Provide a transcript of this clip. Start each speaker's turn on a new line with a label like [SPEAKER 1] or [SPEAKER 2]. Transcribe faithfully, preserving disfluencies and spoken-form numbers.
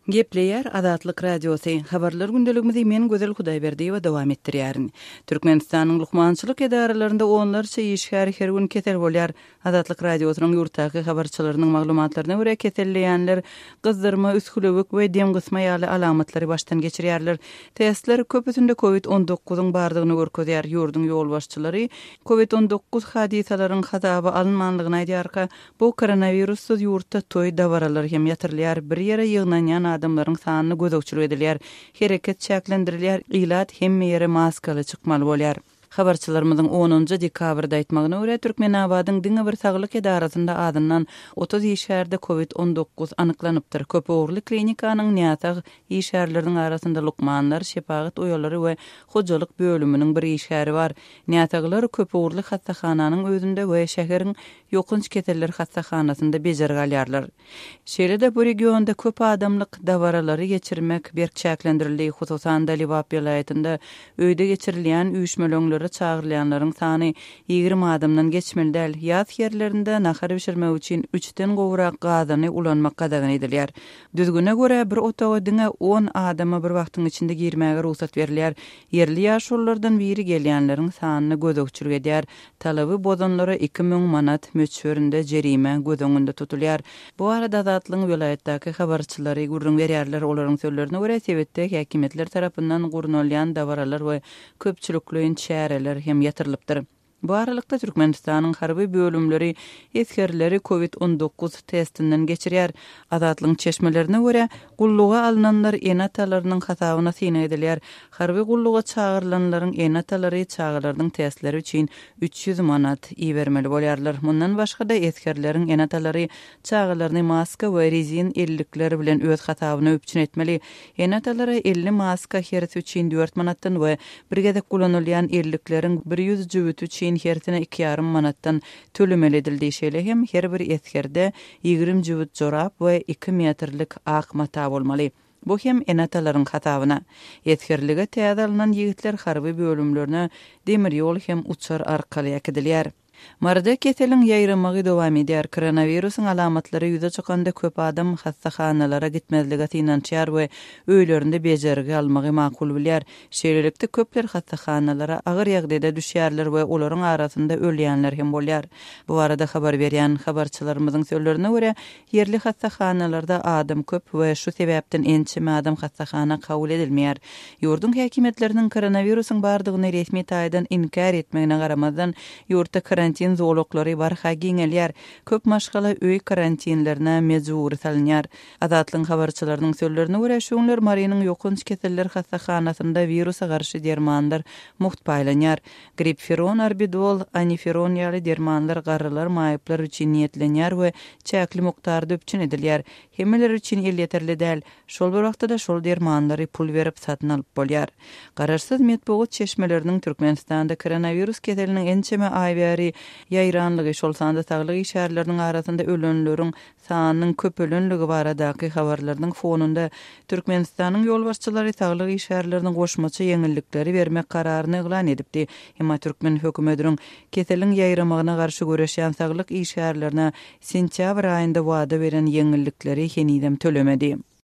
[SPEAKER 1] Gepleyer Azatlyk Radiosu habarlar gündeligimizi men Gözel Hudaýberdiýewa dowam etdirýärin. Türkmenistanyň lukmançylyk edarlarynda onlarça işgär her gün ketel bolýar. Azatlyk Radiosynyň ýurtdaky habarçylarynyň maglumatlaryna görä ketelleýänler gyzdyrma, üskülewik we dem gysma ýaly alamatlary başdan geçirýärler. Testler köpüsinde covid on dokuzyň bardygyny görkezýär. Ýurdun ýolbaşçylary covid on dokuz hadisalaryň hazaby alınmanlygyny aýdýar. Bu koronawirussuz ýurtda toý dawaralar hem ýatyrylýar. Bir ýere ýygnanýan adamlaryň sanyny gözükçülük edilýär. Hereket çäklendirilýär. Ilat hemme ýere maskaly çykmaly bolýar. Habarçylarymyzyň onuncu dekabrda aýtmagyna görä Türkmenabadyň diňe bir saglyk edarasynda adından otuz işgärde covid on dokuz anyklanypdyr. Köpöwrli klinikanyň näzak işgärläriniň arasynda Lukmanlar, Şepagat oýalary we hojalyk bölüminiň bir işgäri bar. Näzaklar Köpöwrli hastahananyň özünde we şäheriň ýokynç keteller hastahanasynda bejerýärler. Şeýle bu regionda köp adamlyk dawaralary geçirmek berk çäklendirildi. Hususan da Libap ýylaýatynda öýde geçirilýän üýşmelöňleri çağırlayanların sany ýygrimi adamdan geçmeli däl. Ýaz ýerlerinde nahar bişirmek üçin üçden gowrak gazany ulanmak gadagan edilýär. Düzgüne görä bir otaga diňe on adama bir wagtyň içinde girmäge ruhsat berilýär. Yerli ýaşullardan biri gelýänleriň sanyny gözükçülük edýär. Talaby bozanlara iki ming manat möçberinde jerime gözüňünde tutulýar. Bu arada Azatlyň vilayetdäki habarçylary gurrun berýärler. Olaryň sözlerine görä sebetde häkimetler tarapyndan gurnalýan dawaralar we köpçülikliň çäreler hem ýatyrylypdyr. Bu aralykda Türkmenistanyň harby bölümleri eskerleri covid on dokuz testinden geçirýär. Azatlyň çeşmelerine görä gulluga alynanlar enatalarynyň hasabyna sine edilýär. Harby gulluga çağırlanlaryň enatalary çağırlaryň testleri üçin üç ýüz manat iýermeli bolýarlar. Mundan başga da eskerleriň enatalary çağırlaryny maska we rezin ellikleri bilen öz hasabyna öpçün etmeli. Enatalary elli maska herisi üçin dört manatdan we birgede kullanylýan ellikleriň bir ýüz jübüt üçin hertine iki yarım manattan tölemeli edildi şeýle hem her bir eskerde ýygrimi jübüt jorap we iki metrlik ak mata bolmaly. Bu hem enatalaryň hasabyna. Etkerlige täze alynan ýigitler harby bölümlerine demir ýol hem uçar arkaly ýakdylýar. Marda keteliň ýaýramagy dowam edýär. Koronawirusyň alamatlary ýüze çykanda köp adam hastahanalara gitmezligi synançýar we öýlerinde bejerge almagy makul bilýär. Şeýlelikde köpler hastahanalara agyr ýagdaýda düşýärler we olaryň arasynda ölýänler hem bolýar. Bu arada habar berýän habarçylarymyzyň sözlerine görä yerli hastahanalarda adam köp we şu sebäpden ençime adam hastahana kabul edilmeýär. Ýurdun häkimetläriniň koronawirusyň bardygyny resmi taýdan inkar etmegine garamazdan ýurtda karantin zoloklary barha giňelýär. Köp maşgala öý karantinlerine mejbur salynýar. Azatlyň habarçylarynyň sözlerine görä şoňlar marynyň ýokynç keseller hastahanasynda virusa garşy dermanlar muht paýlanýar. Gripferon, arbidol, aniferon ýaly dermanlar garrylar maýyplar üçin niýetlenýär we çäkli mukdarda öpçün edilýär. Hemmeler üçin el ýeterli däl. Şol bir wagtda şol dermanlary pul berip satyn alyp bolýar. Gararsyz medbogat çeşmeleriniň Türkmenistanda koronavirus keseliniň ençeme aýbary ýaýranlygy şol sanda saglyk işgärleriniň arasynda ölenleriň sanynyň köpölenligi baradaky habarlaryň fonunda Türkmenistanyň ýolbaşçylary saglyk işgärleriniň goşmaça ýeňillikleri bermek kararyny eglan edipdi. Emma Türkmen hökümetiniň keseliň ýaýramagyna garşy göreşýän saglyk işgärlerine sentýabr aýynda wada beren ýeňillikleri henidem tölemedi.